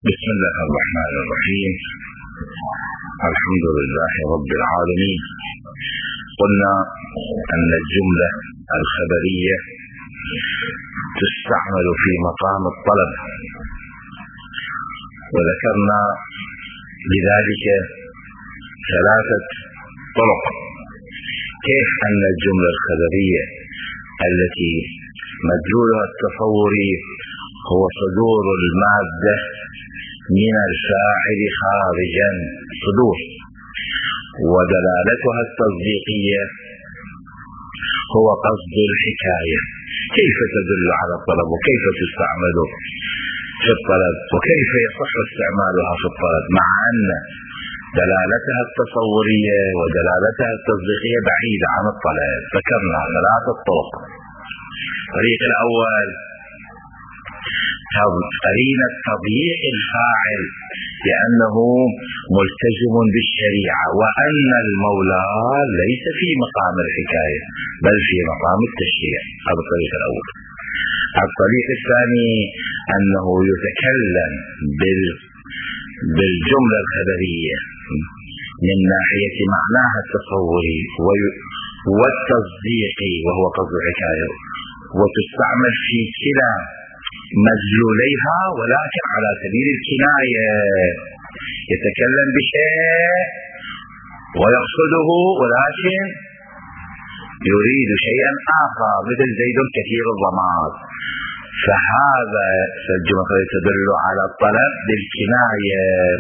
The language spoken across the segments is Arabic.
بسم الله الرحمن الرحيم. الحمد لله رب العالمين. قلنا أن الجملة الخبرية تستعمل في مقام الطلب، وذكرنا بذلك ثلاثة طرق. كيف أن الجملة الخبرية التي مدلولها التصوري هو صدور المادة من الفاعل خارجا، صدور، ودلالتها التصديقية هو قصد الحكاية. كيف تدل على الطلب وكيف تستعمل في الطلب وكيف يصح استعمالها في الطلب، مع أن دلالتها التصورية ودلالتها التصديقية بعيدة عن الطلب. ذكرنا ثلاثة طرق. الطريق الأول قرينة تضييق الفاعل لأنه ملتزم بالشريعة، وأن المولى ليس في مقام الحكاية بل في مقام التشريع. هذا الطريق الأول. الطريق الثاني أنه يتكلم بالجملة الخبرية من ناحية معناها التصوري والتصديقي وهو قصد الحكاية، وتستعمل في كلا مدلوليها ولكن على سبيل الكناية. يتكلم بشيء ويقصده ولكن يريد شيئا آخر، مثل زيد كثير الضماد. فهذا الجملة تدل على الطلب بالكناية،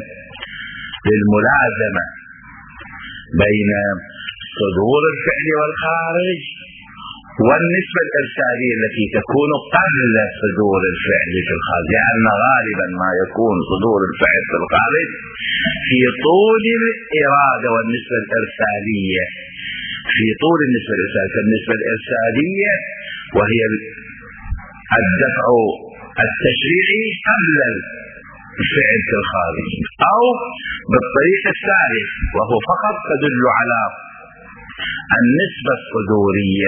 للملازمة بين صدور الفعل والخارج والنسبة الإرسالية التي تكون قبل صدور الفعل في الخارج، لأن غالبا ما يكون صدور الفعل في الخارج في طول الإرادة والنسبة الإرسالية، في طول النسبة الإرسالية. فالنسبة الإرسالية وهي الدفع التشريعي قبل الفعل في الخارج، أو بالطريق الثالث وهو فقط تدل على النسبة الصدورية.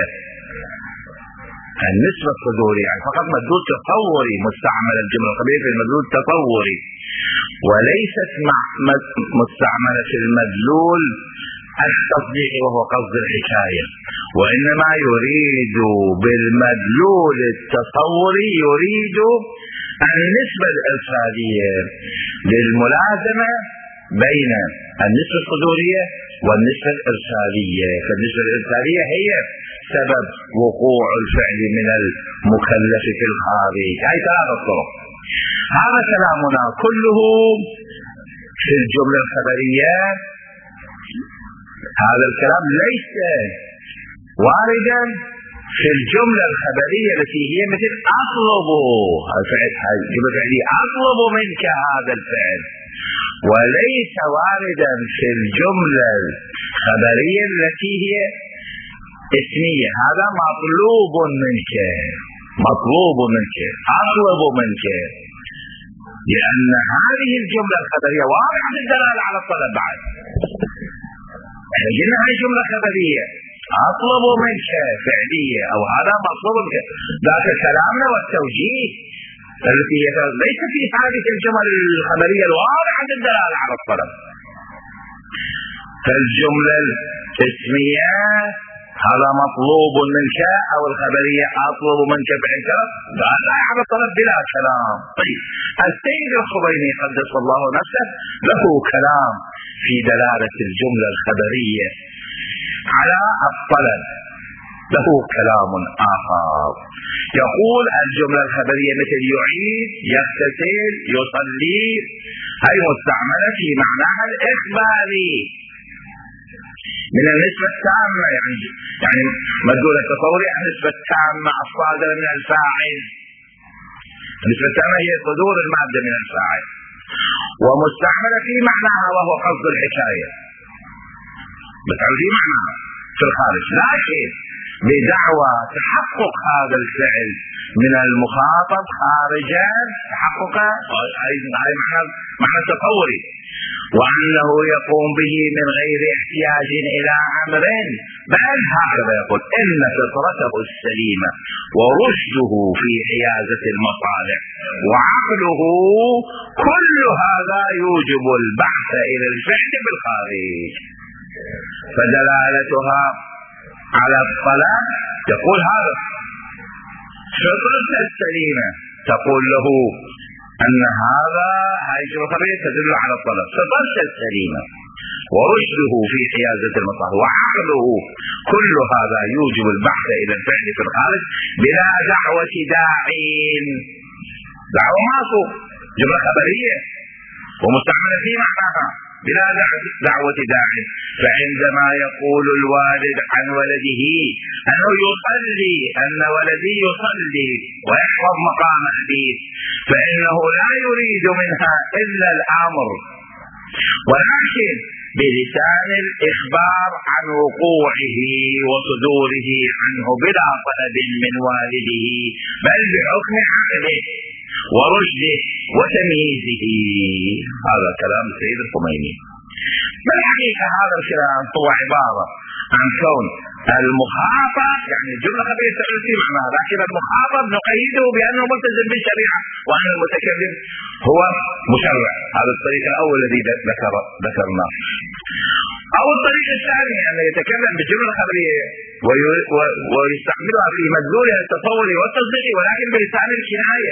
النسبة الصدورية يعني فقط مدلول تصوري، مستعمل الجملة الخبرية في المدلول التصوري، وليست مستعملة في المدلول التصديقي وهو قصد الحكاية، وإنما يريد بالمدلول التصوري يريد النسبة الإرسالية للملازمة بين النسبة الصدورية والنسبة الإرسالية. فالنسبة الإرسالية هي سبب وقوع الفعل من المكلف في الخارج. هاي ثلاث الطرق. هذا كلامنا كله في الجملة الخبرية. هذا الكلام ليس واردا في الجملة الخبرية التي هي مثل أطلب الفعل، الجملة الفعلية أطلب منك هذا الفعل، وليس واردا في الجملة الخبرية التي هي اسمية. هذا مطلوب منك، مطلوب منك، أطلب منك، لأن هذه الجملة الخبرية واضحة الدلالة على الطلب. بعد احنا قلنا هذه جملة خبرية أطلب منك فعلية، أو هذا مطلوب منك. ذاك كلامنا والتوجيه التي ليس في هذه الجمل الخبرية الواضحة الدلالة على الطلب. فالجملة الاسمية هذا مطلوب منك، أو الخبرية أطلب منك فعلك، لا على الطلب بلا كلام. طيب السيد الخميني قدس الله نفسه له كلام في دلالة الجملة الخبرية على الطلب، له كلام آخر. يقول الجملة الخبرية مثل يعيد، يغتسل، يصلي، هي مستعملة في معناها الإخباري من النسبة التامة، يعني مدلول التصوري النسبة التامة الصادرة من الفاعل. النسبة التامة هي صدور المادة من الفاعل، ومستعملة في معناها وهو قصد الحكاية، بتعود في معناها في الخارج، لكن بدعوى تحقق هذا الفعل من المخاطب خارجا، تحقق هاي معنى تصوري، وأنه يقوم به من غير احتياج إلى أمر، بل هكذا يقول إن فطرته السليمة ورشده في حيازة المصالح وعقله كل هذا يوجب البحث إلى الفعل بالخارج. فدلالتها على الطلب يقول هذا فطرته السليمة تقول له أن هاي الخبرية تدل على الطلب، فطرته السليمة ورشده في حيازة المصالح وعقله كل هذا يوجب البحث إلى الفعل في الخارج بلا دعوة داعين. دعوة معصوم جملة خبرية ومستعملة في معناها بلا دعوة داعي. فعندما يقول الوالد عن ولده أنه يصلي، أن ولدي يصلي ويحفظ مقام أبيه، فإنه لا يريد منها إلا الأمر، ولكن بلسان الإخبار عن وقوعه وصدوره عنه بلا طلب من والده، بل بحكم عقله ورشده وتمييزه. هذا كلام السيد الخميني. بالحقيقة هذا الكلام هو عبارة عن كون المخاطب، يعني الجملة خبرية تدل في معناها، لكن المخاطب نقيده بأنه ملتزم بالشريعة وأن المتكلم هو مشرع. هذا الطريق الأول الذي ذكرناه. أو الطريق الثاني أن يتكلم بالجملة الخبرية ويستعملها في مدلولها التصوري والتصديقي، ولكن بلسان الكناية.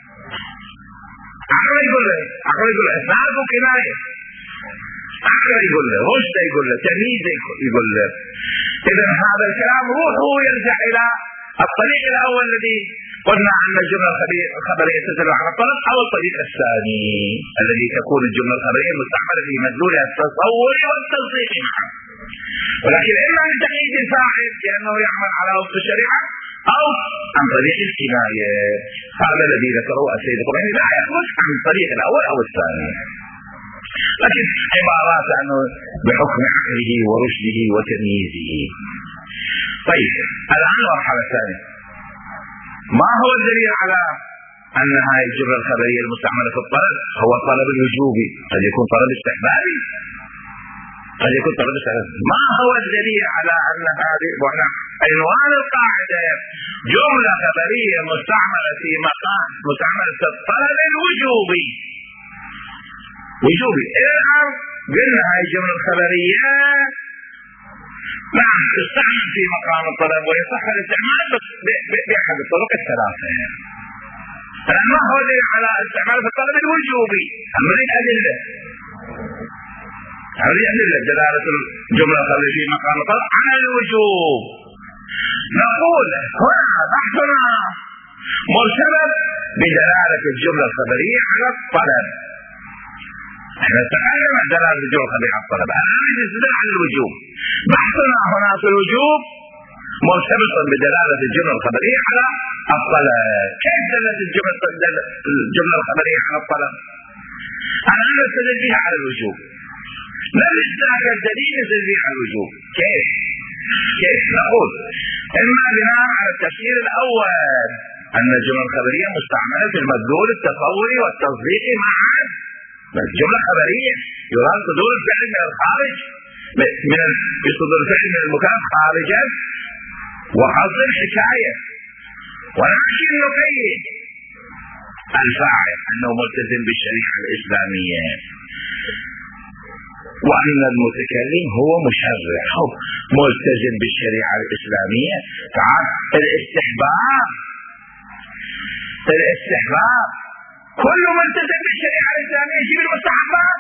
عقل يقول له اسمعه كناية، عقل يقول له رشد، يقول له تمييز، يقول له. إذا هذا الكلام روحه يرجع إلى الطريق الأول الذي قلنا أن الجملة الخبرية تدل على الطلب، أو الطريق الثاني الذي تكون الجملة الخبرية مستعملة في مدلولها التصوري والتصديقي معا، ولكن إما من تقييد الفاعل لأنه يعمل على وفق الشريعة، أو عن طريق الكناية. هذا الذي ذكره السيد الخميني لا يخرج عن الطريق الأول أو الثاني، لكن عبارات عنه بحكم عقله ورشده وتمييزه. طيب الآن المرحلة الثانية، ما هو الدليل على أن هذه الجملة الخبرية المستعملة في الطلب هو الطلب الوجوبي؟ قد يكون طلب استحبابي، قد يكون طلب استحبابي. ما هو الدليل على أن هذه عنوان القاعدة جملة خبرية مستعملة في مقام مستعملة الطلب الوجوبي؟ وجوبي. الآن قلنا هاي الجملة الخبرية نعم تستعمل في مقام الطلب ويصح الاستعمال بأحد الطرق الثلاثة. الآن ما هو الدليل على استعمال في الطلب الوجوبي؟ نريد أدلة، دلالة الجملة الخبرية في مقام الطلب على الوجوب. نقول هنا بحثنا مرتبط بدلالة الجملة الخبرية على الطلب. احنا تكلم عن دلالة الجملة الخبرية على الطلب، الآن نستدل على الوجوب. بحثنا هنا في الوجوب مرتبط بدلالة الجملة الخبرية على الطلب. كيف دلالة الجملة الخبرية على الطلب؟ الآن نستدل بها على الوجوب، نفس ذاك الدليل نستدل بها على الوجوب. كيف نقول؟ إما بناء على التفسير الأول أن الجملة الخبرية مستعملة في المدلول التصوري والتصديقي معا. الجملة الخبرية يراد صدور الفعل من الخارج، بصدور الفعل من المكان خارجا وحصل الحكاية، ولكن نقيد الفاعل أنه ملتزم بالشريعة الإسلامية، وأن المتكلم هو مشرع ملتزم بالشريعة الإسلامية. الاستحباب كل ملتزم بالشريعة الإسلامية يجيب المستحبات؟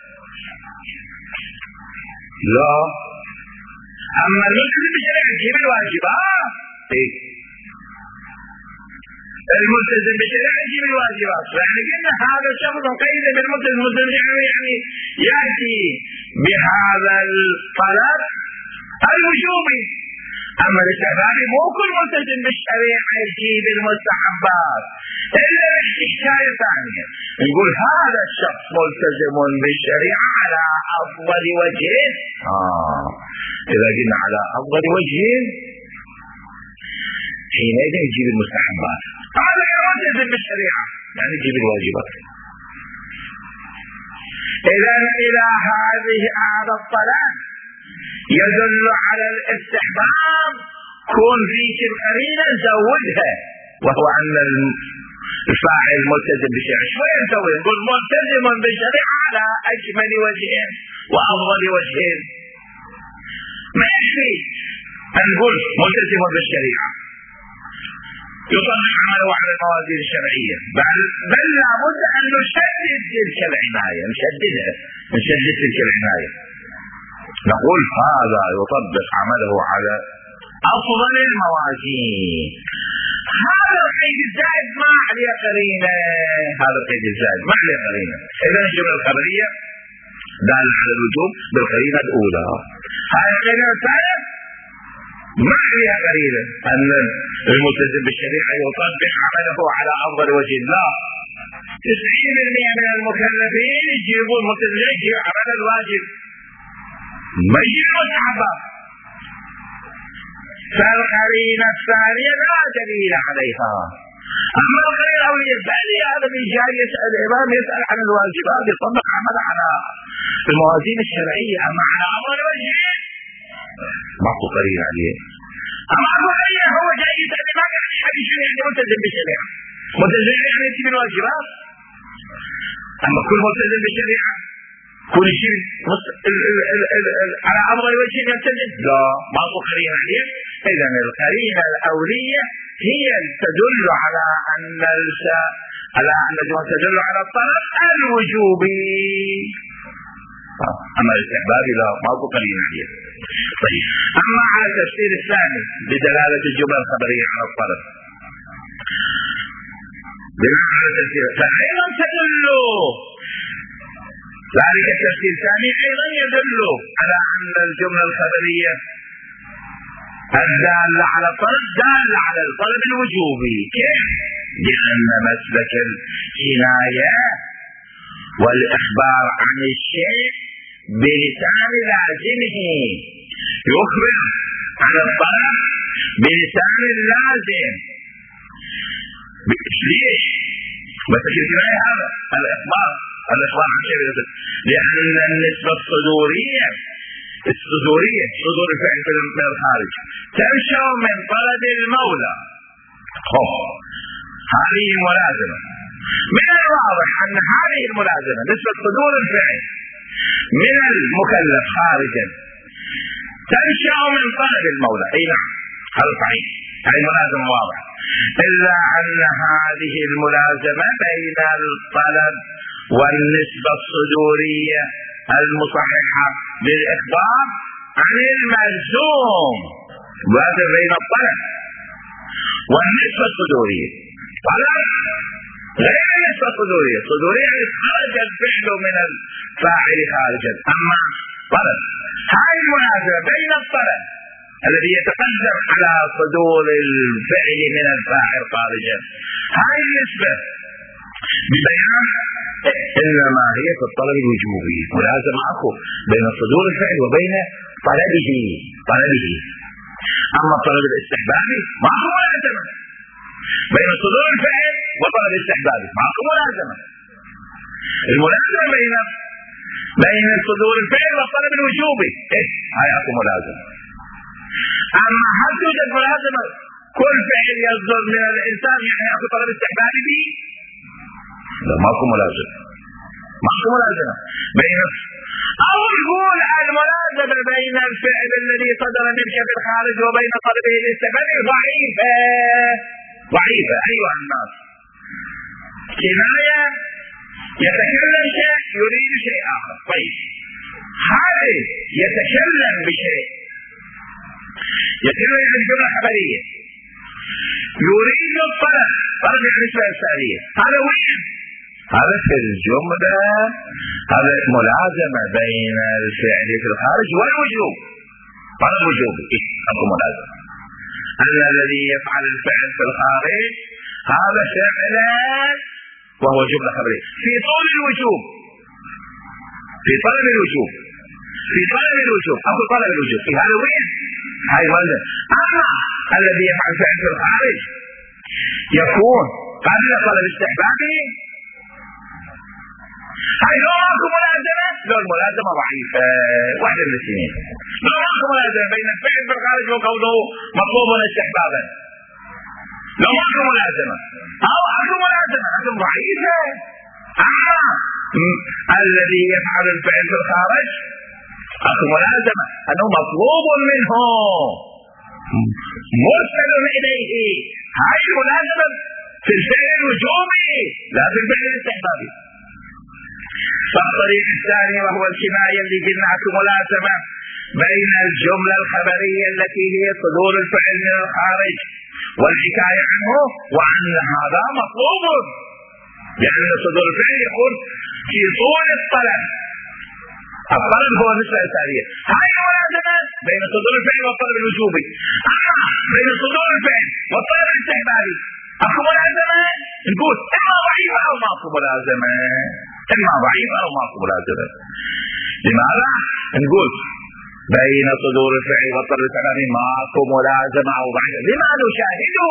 لا. أما الملتزم بالشريعة يجيب الواجبات. الملتزم بالشريعة يجيب الواجبات. يعني قلنا هذا الشخص مقيد بالملتزم يعني يأتي بهذا الطلب الوجوبي. أما الاستحبابي مو كل ملتزم بالشريعة يجيب المستحبات، إلا الحكاية ثانية يقول هذا الشخص ملتزم بالشريعة على أفضل وجه. إذا قلنا على أفضل وجه حينئذ يجيب المستحبات. هذا ملتزم بالشريعة يعني يجيب الواجبات. إذا إلى هذا الطلب يدل على الاستحباب كون فيك القرينة زودها، وهو أن الفاعل ملتزم بالشريعة. شوية نسوي نقول ملتزم بالشريعة على أجمل وجه وأفضل وجه، ما يكفي أن نقول ملتزم بالشريعة يطلق عمله على الموازين الشرعية، بل لابد أن نشدد تلك العناية، نشدد تلك العناية، نقول هذا يطبق عمله على أفضل الموازين. هذا القيد الزائد ما عليه قرينة، هذا القيد الزائد ما عليه قرينة. إذا الجملة الخبرية دالة على الوجوب بالقرينة الأولى. هذه القرينة الثانية ما عليها قرينة أن الملتزم بالشريعة يطبق عمله على أفضل وجه. لا، 90% من المكلفين يجيبون الملتزم يجيب عمل الواجب، ما يجيبون المستحبات. فالقرينة الثانية لا دليل عليها. أما القرينة الأولية الثانية هذا من جاي يسأل الإمام يسأل عن الواجبات يطبق عمله على الموازين الشرعية، أما على أفضل وجه ماكو قرينة عليه. أما قرينة هو جاي يسأل ما قال لي حد شو يعني ملتزم بالشريعة، ملتزم يعني يتم الواجبات. أما كل ملتزم بالشريعة كل شيء على أفضل وجه يلتزم، لا ماكو قرينة عليه. إذا القرينة الأولية هي تدل على أن تدل على الطلب الوجوبي، أما الاستحباب لا ماكو قرينة عليه. طيب، أما على التفسير الثاني بدلالة الجملة الخبرية على الطلب بناء على التفسير فأيضا تدل ذلك التفسير الثاني أيضا يدل على أن الجملة الخبرية الدالة على الطلب دالة على الطلب الوجوبي. كيف؟ لأن مسلك الكناية والإخبار عن الشيء بلسان لازمه يخبر عن الطلب بلسان اللازم. ليش؟ مسلك الكناية هذا الإخبار عن شيء، لأن النسبة الصدورية صدور الفعل من الخارج تنشأ من طلب المولى. هذه ملازمة. من الواضح أن هذه الملازمة نسبة صدور الفعل من المكلف خارجا تنشأ من طلب المولى. أي نعم، هذا صحيح، هذه ملازمة واضحة. إلا أن هذه الملازمة بين الطلب والنسبة الصدورية المصححة للإخبار عن الملزوم، وهذا بين الطلب والنسبة الصدورية. طلب غير النسبة الصدورية، الصدورية خرج الفعل من الفاعل خارجا، أما طلب هذه الملازمة بين الطلب الذي يتقدم على صدور الفعل من الفاعل خارجا، هذه النسبة ببيان إنما هي في الطلب الوجوبي، ملازمة أكو بين صدور الفعل وبين طلبه. أما الطلب الاستحبابي ما هو ملازمة بين صدور الفعل وطلب الاستحبابي، ما هو ملازمة. الملازمة بين صدور الفعل والطلب الوجوبي، هاي أكو ملازمة. أما هل توجد ملازمة كل فعل يصدر من الإنسان يعني أكو طلب استحبابي به؟ لا، ماكو ملازمة بين أو نقول الملازمة بين الفعل الذي صدر منك في الخارج وبين طلبه الاستحبابي ضعيفة أيها الناس. كناية يتكلم شيء يريد شيء آخر. طيب، هذا يتكلم بشيء يتكلم عن جملة خبرية يريد طلب يعني اسمها الثانية، هذا وين؟ هذا في الجملة، هذا ملازمة بين الفعل في الخارج والوجوب، طلب وجوبي. أكو ملازمة أن الذي يفعل الفعل في الخارج هذا فعلا وهو جملة خبرية في طول الوجوب، في طلب الوجوب أكو طلب الوجوب في هذا وين؟ هاي ملازمة. أما الذي يفعل الفعل في الخارج يكون قبل طلب استحبابه، هاي لو اكو ملازمة لو الملازمة ضعيفة. واحدة من الاثنين، لو ماكو ملازمة بين الفعل بالخارج وكونه مطلوبا استحبابا، لو ماكو ملازمة أو أكو ملازمة لكن ضعيفة، الذي يفعل الفعل في الخارج أكو ملازمة أنه مطلوب منه مرسل إليه، هاي الملازمة في الفعل الوجوبي لا في الفعل الاستحبابي. فالطريق الثاني وهو الكناية اللي قلنا أكو ملازمة بين الجملة الخبرية التي هي صدور الفعل من الخارج والحكاية عنه، وأن هذا مطلوب، لأن صدور الفعل يكون في طول الطلب، الطلب هو النسبة الإرسالية. هاي الملازمة بين صدور الفعل والطلب الوجوبي. بين صدور الفعل والطلب الاستحبابي أكو ملازمة، نقول إما ضعيفة أو ماكو ملازمة، إما ضعيفة أو ماكو ملازمة. لماذا؟ نقول بين صدور الفعل والطلب الاستحبابي ماكو ملازمة أو ضعيفة. لما نشاهده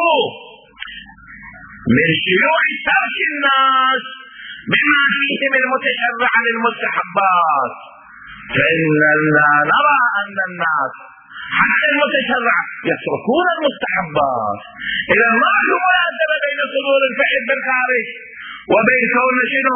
من شيوع ترك الناس بما فيهم المتشرع للمستحبات، فإننا نرى أن الناس حتى المتشرع يتركون المستحبات. إذا ما له ملازمة بين صدور الفعل بالخارج وبين كون شنو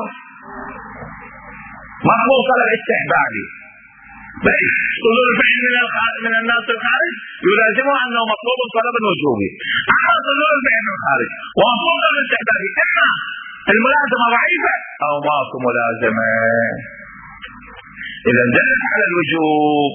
مطلوب طلب استحبابي. بين صدور الفعل من الناس الخارج يلازمه أنه مطلوب طلب وجوبي، أما صدور الفعل من الخارج ومطلوب طلب استحبابي إما الملازمة ضعيفة أو ماكو ملازمة. إذا دلت على الوجوب،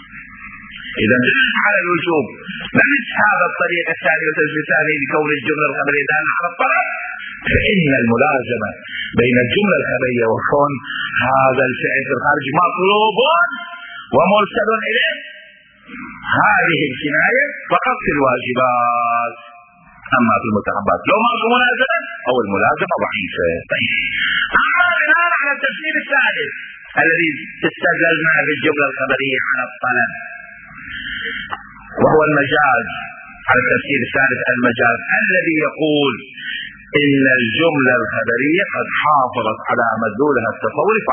نفس هذا الطريق الثاني والتسليل الثاني لكون الجملة الخبرية دالة على الطلب، فإن الملازمة بين الجملة الخبرية وكون هذا الفعل في الخارج مطلوب ومرسل إليه هذه الكناية فقط في الواجبات، أما في المستحبات لو ماكو ملازمة أو الملازمة ضعيفة. طيب، أما بناء على التفسير الثالث الذي استدللنا بالجملة الخبرية على الطلب وهو المجاز، على التفسير الثالث المجاز الذي يقول إن الجملة الخبرية قد حافظت على مدلولها التصوري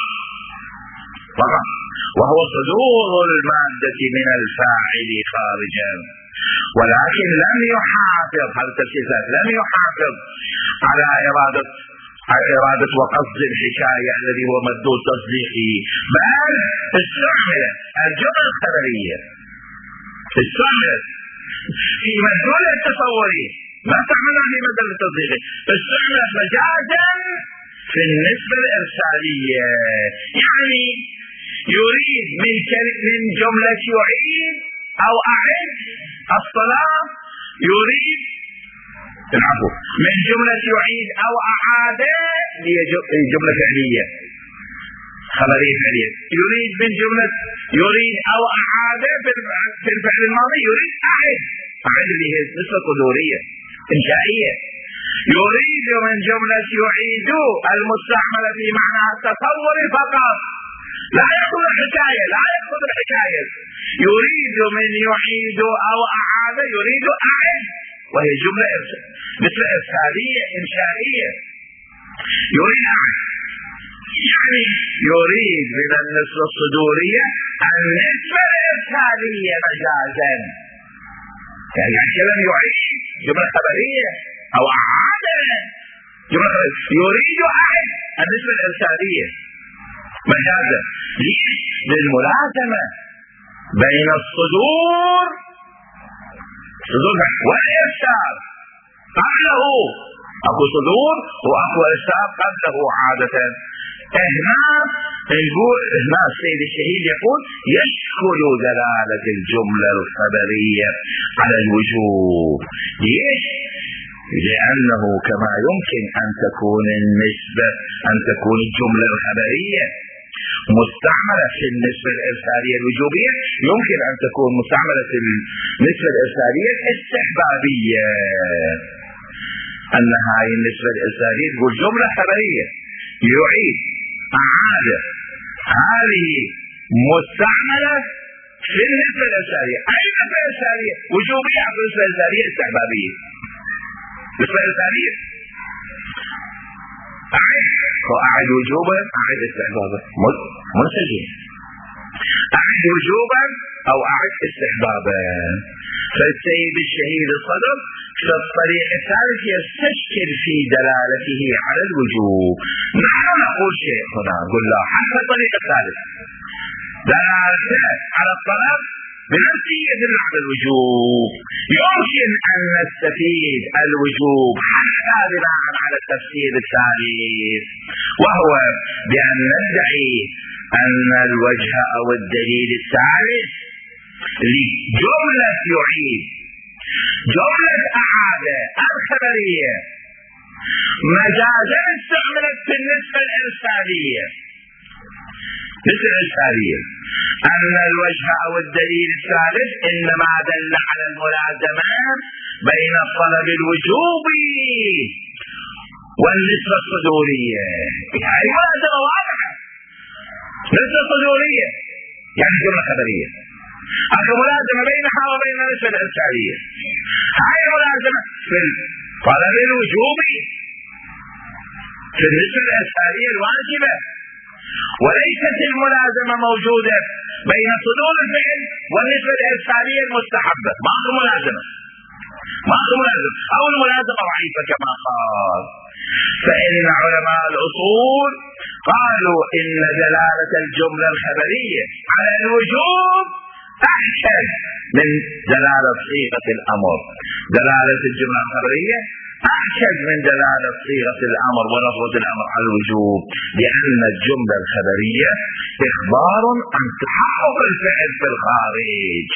فقط، وهو صدور المادة من الفاعل خارجا، ولكن لم يحافظ، هذا التفسير لم يحافظ على إرادة وقصد الحكاية الذي هو مدلول تصديقي، بل استعملت الجملة الخبرية استعملت في مدلول التصوري، ما استعملها في مدلول التصديقي، استعملت مجازا في النسبة الإرسالية. يعني يريد من جملة يعيد أو أعد الصلاة، يريد العفو من جملة يعيد أو أعاد هي جملة فعلية خبرية فعلية، يريد من جملة يريد أو أعاد في الفعل الماضي، يريد أعد اللي هي نسبة قدورية إنشائية، يريد من جملة يعيد المستعملة في معناها التصور فقط، لا يقصد الحكاية، يريد من يعيد أو أعاد يريد أعد، وهي جملة نسبة إرسالية إنشائية، يريد أعد يعني يريد من النسبة الصدورية النسبة الإرسالية مجازا، يعني كلام يعيد جملة خبرية أو أعاد جملة خبرية، يريد أعد النسبة الإرسالية مجازا. ليش؟ للملازمة بين الصدور والإرسال قبله، أكو صدور وأكو إرسال قبله عادة. هنا نقول هنا السيد الشهيد يقول يشكل دلالة الجملة الخبرية على الوجوب. ليش؟ لأنه كما يمكن أن تكون الجملة الخبرية مستعملة في النسبة الإرسالية الوجوبية، يمكن أن تكون مستعملة في النسبة الإرسالية الاستحبابية. أن هاي النسبة الإرسالية تقول جملة خبرية يعيد أعاد، هذه مستعملة في النسبة الإرسالية. أي نسبة إرسالية؟ وجوبية أو نسبة إرسالية استحبابية؟ نسبة إرسالية أعد وجوبا أعد استحبابا منسجم، أعد وجوبا أو أعد استحبابا. فالسيد الشهيد الصدر في الطريق الثالث يستشكل في دلالته على الوجوب. نحن نقول شيء هنا، نقول لا، حتى الطريق الثالث دلالته على الطلب بنفسه يدل على الوجوب. يمكن أن نستفيد الوجوب حتى بناء على التفسير الثالث، وهو بأن ندعي أن الوجه أو الدليل الثالث لجملة يعيد، جملة أعادة الخبرية مجازا استعملت في النسبة الإرسالية. النسبة الإرسالية أن الوجه أو الدليل الثالث إنما دل على الملازمة بين الطلب الوجوبي والنسبة الصدورية. هذه ملازمة واضحة، نسبة صدورية يعني جملة خبرية، هذه ملازمة بينها وبين النسبة الإرسالية. هاي ملازمة في الطلب الوجوبي في النسبة الإرسالية الواجبة، وليست الملازمة موجودة بين صدور الفعل والنسبة الإرسالية المستحبة. ماكو ملازمة، ماكو ملازمة، أو الملازمة ضعيفة كما قال. فإن علماء الأصول قالوا إن دلالة الجملة الخبرية على الوجوب أحسن من دلالة صيغة الأمر. دلالة الجملة الخبرية أحسن من دلالة صيغة الأمر ولفظة الأمر على الوجوب، لأن الجملة الخبرية إخبار عن تحقق الفعل في الخارج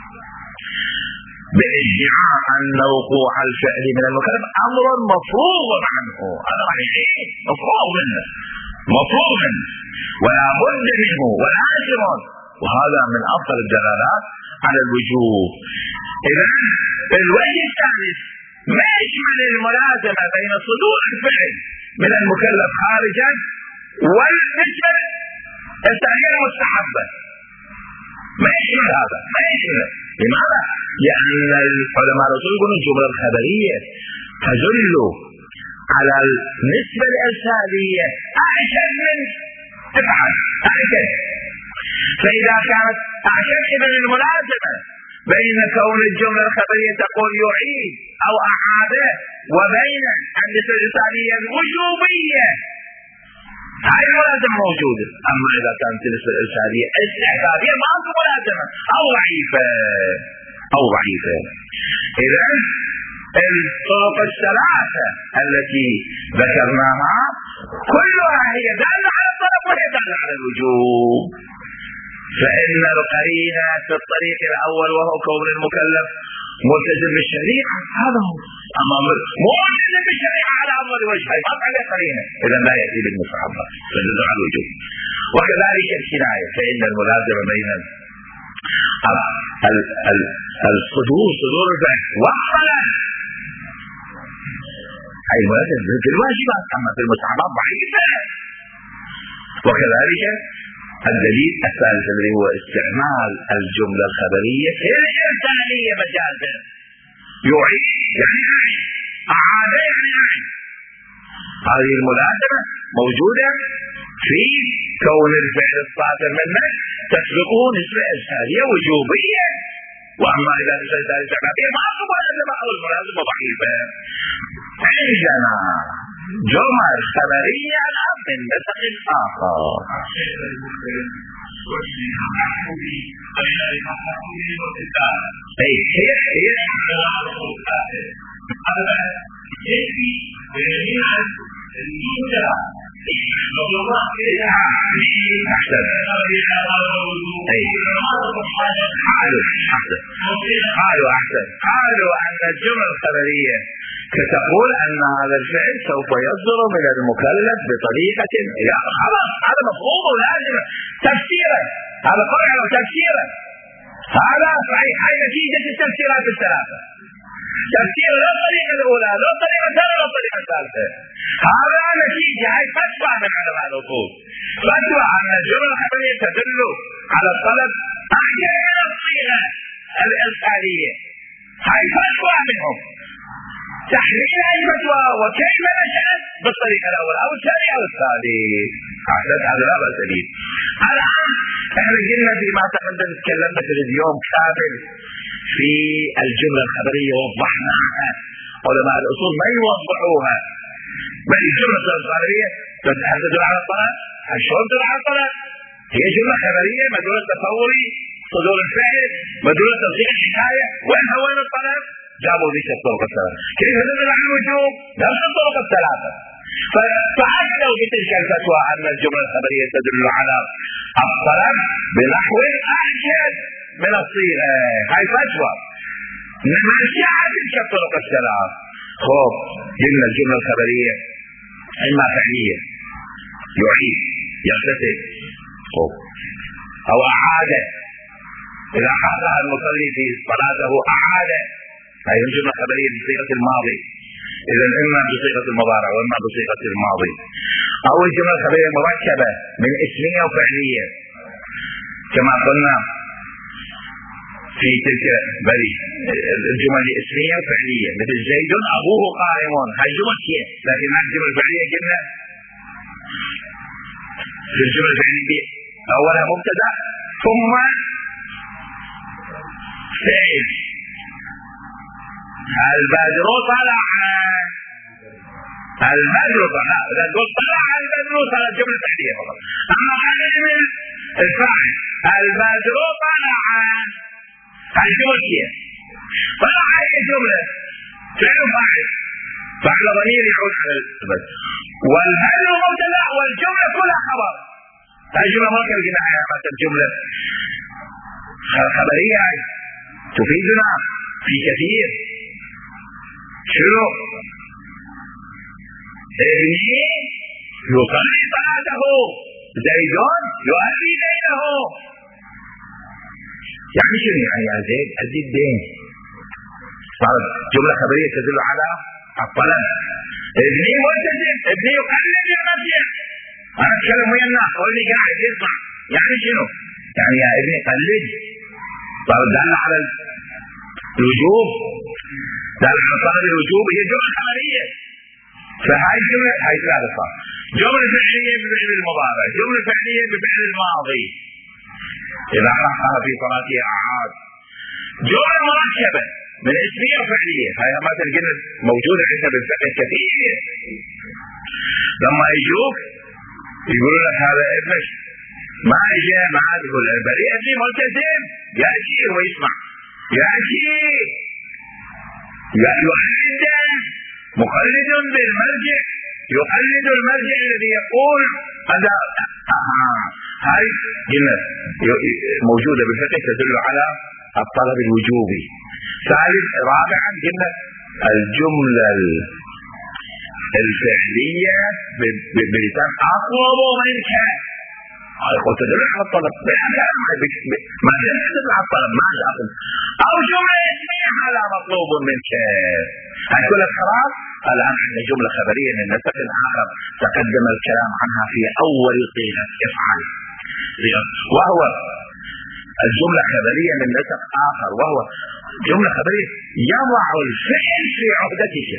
بادعاء أن وقوع الفعل من المكلف أمر مفروغ عنه. هذا يعني مفروغ منه، مفروغ منه ولا بد منه ولازم، وهذا من أفضل الدلالات على الوجوب. إذن الوجه الثالث ما يشمل الملازمة بين صدور الفعل من المكلف خارجا والنسبة الثانية المستحبة، ما يشمل هذا، ما يشمل. لماذا؟ لأن العلماء الأصول يقولون الجملة الخبرية تدل على النسبة الإرسالية أعشد من تفعل أعشد. فإذا كانت أعشد إذن الملازمة بين كون الجملة الخبرية تقول يعيد أو أعاد وبين النسبة الإرسالية الوجوبية، هاي الملازمة موجودة. أما إذا كانت النسبة الإرسالية استحبابية ما في ملازمة أو ضعيفة أو ضعيفة. إذن الطرق الثلاثة التي ذكرناها كلها هي دالة على الطلب وهي دالة على الوجوب. فإن القرينة في الطريق الأول وهو كون المكلف ملتزم بالشريعة، هذا هو. أما مو ملتزم بالشريعة على أول وجه، ما عليه قرينة، إذا لا يأتي بالمستحبة فدل على الوجوب. وكذلك الكناية، فإن الملازمة بين صدور الفعل والطلب أي ملازمة في الواجبات، أما في المستحبات ضعيفة. وكذلك الدليل الثالث الذي هو استعمال الجملة الخبرية في الإرسالية مجازا، يعيد يعني أعيد، أعاد يعني أعيد. هذه الملازمة موجودة في كون الفعل الصادر منه تسبقه نسبة إرسالية وجوبية. وأما إذا نسبة إرسالية استحبابية ما هو ملازمة أو الملازمة ضعيفة. عندنا جمل خبرية من نسق آخر. قالوا أن الجمل الخبرية كتقول أن هذا الفعل سوف يصدر من المكلف بطريقة، خلاص هذا مفهوم ولازم تفسيرا، هذا فرع تفسيرا، هذا صحيح. هاي نتيجة التفسيرات الثلاثة، تفسير لا الطريقة الأولى لا الطريقة الثانية لا الطريقة الثالثة، هذا نتيجة. هاي فتوى من علماء الأصول، فتوى أن الجملة الخبرية تدل على الطلب أحسن من الصيغة الإرسالية، هاي فتوى منهم. تحليل الفتوى وكيف نشأت بالطريقة الأول أو الثاني أو الثالث. هذا لا بأس به. الآن احنا قلنا فيما تقدم تكلمنا في اليوم كامل في الجملة الخبرية وضحناها. علماء الأصول ما يوضحوها، بل الجملة الخبرية تدل على الطلب. شلون تدل على الطلب؟ هي جملة خبرية مدلولة تصوري صدور الفعل، مدلولة تصديق الحكاية. وين الطلب؟ جابوا ذيك الطرق الثلاثة. كيف تدل على الوجوب؟ نفس الطرق الثلاثة. فأكدوا بتلك الفتوى أن الجملة الخبرية تدل على الطلب بنحو أحسن من الصيغة. هاي فتوى نمشيها تلك الطرق الثلاث. خوف قلنا الجملة الخبرية إما فعلية يعيد يغتسل خوف، أو أعاد إذا أعادها المصلي في صلاته أعاد، هذه الجملة الخبرية بصيغة الماضي. إذا إما بصيغة المضارع وإما بصيغة الماضي. أو الجملة الخبرية مركبة من اسمية وفعلية كما قلنا في تلك بلي الجمل الاسمية وفعلية مثل زيد أبوه قائم. هاي جمل كيف، لكن هاي الجمل الفعلية قلنا في الجمل الفعلية أولها مبتدأ ثم فعل. البدر طلع، البدر طلع، إذا قلت طلع البدر طلع الجملة الفعلية فقط. أما علم الفاعل البدر طلع هاي جملة كيف. طلع هاي الجملة فعل فاعل، فعل ضمير يعود على البدر، والبدر مبتدأ والجملة كلها خبر. هاي جملة ما كان قلنا عليها حتى الجملة خبرية تفيدنا في كثير. شنو؟ ابني يصلي صلاته، زيد يؤدي دينه. يعني شنو؟ يعني يا زيد أدي الدين. صارت جملة خبرية تدل على الطلب. ابني ملتزم، ابني يقلد المسجد. أنا أتكلم ويا الناس واللي قاعد يسمع. يعني شنو؟ يعني يا ابني قلد. صارت دالة على الوجوب، دالة على طلب الوجوب. هي جملة خبرية. فهاي الجملة هاي ثلاثة صار. جملة فعلية بفعل المضارع، جملة فعلية بفعل الماضي إذا حقها في صلاته أعاد، جملة مركبة من اسمية وفعلية. هاي مثلا قلنا موجودة عندنا بالفقه كثير. لما يجوك يقولوا لك هذا ابنك ما اجى ما تقول بل ابني ملتزم، يأتي ويسمع، يأتي يقلد مقلد بالمرجع، يقلد المرجع الذي يقول هذا. هاي قلنا موجودة بالفقه تدل على الطلب الوجوبي. رابعا قلنا الجملة الفعلية بلسان أطلب منك، تدل على الطلب ما تدل على الطلب ما أقل. أو جملة اسمية على مطلوب منك. هاي كلها خلاص. الآن عندنا جملة خبرية من نسق آخر تقدم الكلام عنها في أول صيغة افعل، وهو الجملة خبرية من نسق آخر، وهو جملة خبرية يضع الفعل في عهدته،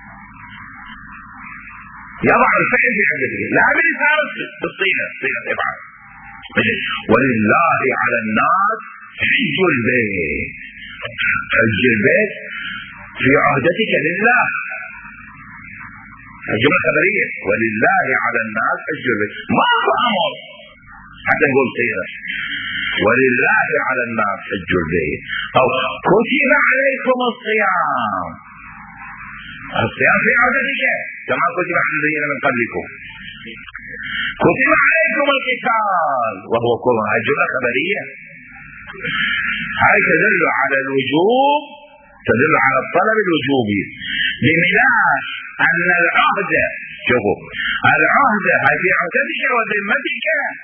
يضع الفعل في عهدته لا بالفعل بالصيغة صيغة افعل. ولله على الناس حج البيت، حج البيت في عهدتك لله. الجملة خبرية ولله على الناس حج البيت، ما هو أمر حتى نقول صيغة ولله على الناس حج البيت. أو كتب عليكم الصيام، الصيام في عهدتك كما كتب على الذين من قبلكم. كتب عليكم القتال وهو كره. هاي جملة خبرية، هاي تدل على الوجوب، تدل على الطلب الوجوبي بملاش أن العهد، شوفوا العهد هاي في عهدتك وذمتك.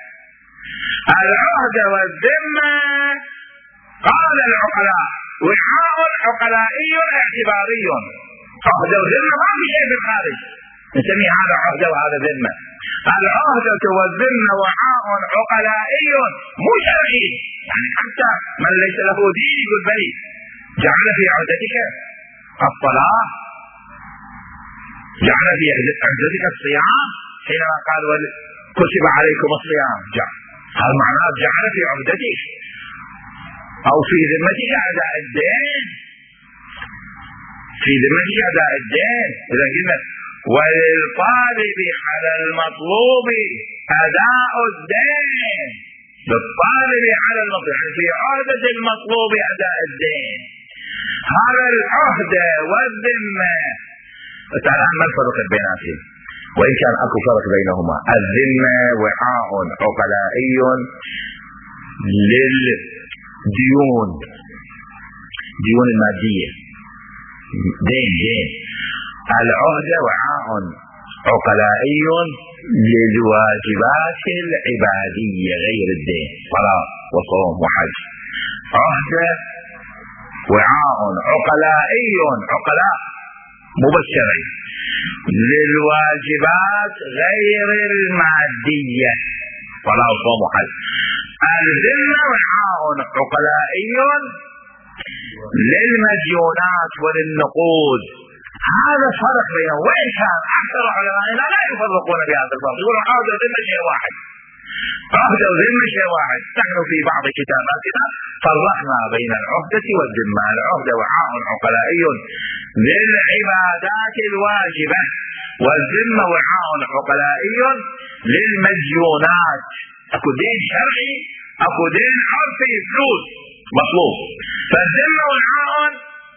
العهد والذمة قال العقلاء وعاء عقلائي اعتباري. عهد وذمة ما في شيء في الخارج نسميه هذا عهد وهذا ذمة. العهد والذمة وعاء عقلائي مو شرعي. يعني حتى من ليس له دين يقول بلي جعل في عهدتك الصلاة جعل في عهدتك الصيام حينما قال كتب عليكم الصيام، هل معناه جعل في عهدتك أو في ذمتك أداء الدين، في ذمتك أداء الدين. إذا قلنا وللطالب على المطلوب أداء الدين، للطالب على المطلوب يعني في عهدة المطلوب أداء الدين. هذا العهدة والذمة، تعالى ما الفرق بيناتهم؟ وإن كان أكو فرق بينهما. الذمة وعاء عقلائي للديون، ديون المادية، دين. العهدة وعاء عقلائي للواجبات العبادية غير الدين، صلاة وصوم وحج. عهدة وعاء عقلائي، عقلاء مبشرين، للواجبات غير المادية، صلاة وصوم وحج. الذمة وعاء عقلائي للمديونات وللنقود. هذا فرق بينه، وإن كان أكثر علمائنا لا يفرقون بهذا الفرق، يقولون عهد وذمة شيء واحد، عهد وذمة شيء واحد. نحن في بعض كتاباتنا فرقنا بين العهدة والذمة. العهدة وعاء عقلائي للعبادات الواجبة، والذمة وعاء عقلائي للمديونات. اكو دين شرعي، اكو دين عرفي، فلوس مطلوب. فالذمة وعاء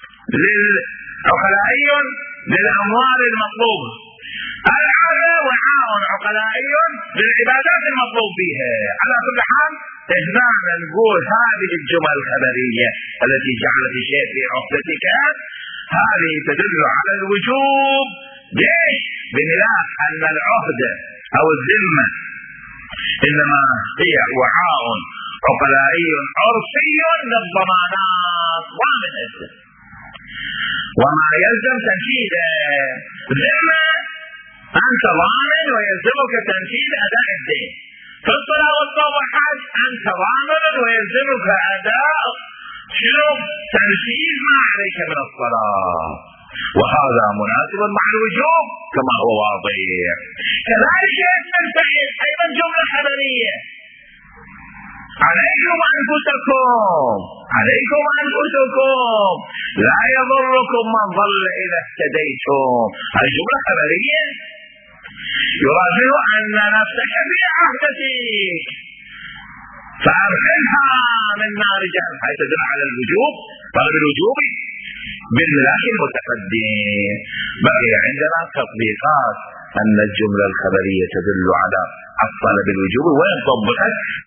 عقلائي للأموال المطلوبة، العهد وعاء عقلائي للعبادات المطلوب فيها. على كل حال إجمالا نقول هذه الجمل الخبرية التي جعلت الشيء في عهدتك هذه تدل على الوجوب. ليش؟ بخلاف أن العهدة أو الذمة إنما هي وعاء عقلائي عرفي للضمانات ومن الذمة وما يلزم تنفيذه. ذمة أنت ضامن ويلزمك تنفيذ أداء الدين. في الصلاة والصوم والحج أنت ضامن ويلزمك أداء شنو؟ تنفيذ ما عليك من الصلاة، وهذا مناسب مع الوجوب كما هو واضح. كذلك تنتهي أيضا جملة خبرية: عليكم أنفسكم لا يضركم من ضل إذا اهتديتم. الجملة خبرية يراد أن نفسك في عهدتك فأبعدها من نار جهنم، حيث تدل على الوجوب، طلب الوجوب بالملاك المتقدم. بقي عندنا تطبيقات أن الجملة الخبرية تدل على الطلب الوجوبي وين طبقت